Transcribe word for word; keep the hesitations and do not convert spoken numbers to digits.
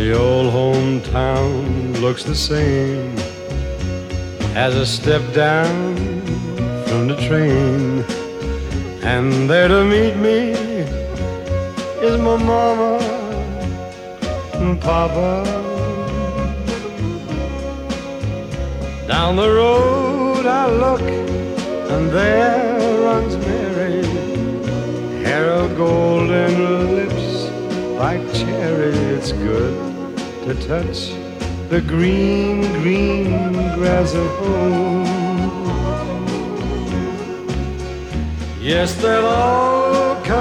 The old hometown looks the same as I step down from the train. And there to meet me is my mama and papa. Down the road I look, and there runs Mary, hair of golden, lips like cherry. It's good to touch the green, green grass of home. Yes, they'll all